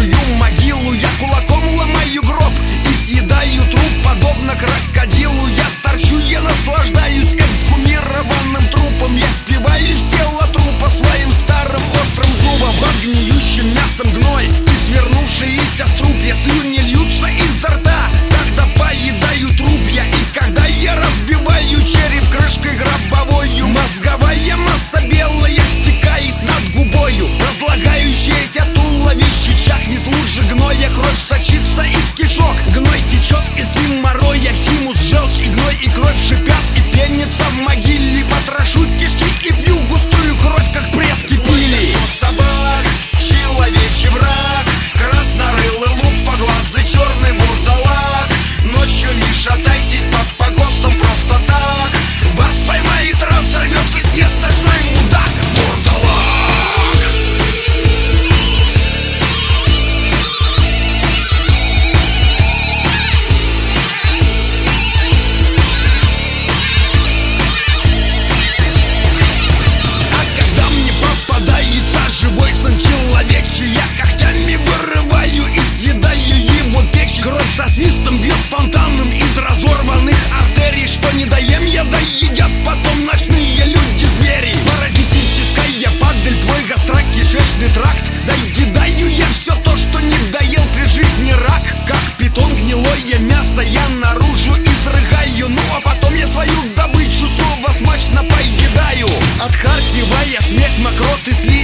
свою могилу. Я кулаком ломаю гроб и съедаю труп, подобно крокодилу. Я торчу, я наслаждаюсь эксгумированным трупом. Я впиваюсь в тело трупа своим старым острым зубом. Под гниющим мясом гной и свернувшиеся струпья, слюни льются изо рта, когда поедаю труп я. И когда я разбиваю череп крышкой гробовою, мозговая масса белая стекает над губою. Разлагающееся туловище чахнет лучше гноя, кровь сочится из кишок, гной течет из геморроя. Химус, желчь и гной и кровь шипят и пенятся в могиле. Потрошу кишки и пью густую кровь, как предки пили. Собак, человечий враг, краснорылый лупоглазый, черный вурдалак. Ночью не шатайтесь по ГОСТам просто так. Вас поймает, разорвет и съест ночной мудак. Вурдалак. Живой сын человечий, я когтями вырываю и съедаю его печь. Кровь со свистом бьет фонтаном из разорванных артерий. Что не доем я, да едят потом ночные люди-звери. Паразитическая падаль, твой гастрокишечный тракт. Доедаю я все то, что не доел при жизни рак. Как питон гнилое мясо я наружу изрыгаю. Ну а потом я свою добычу снова смачно поедаю. Отхаркивая смесь мокрот и слизи,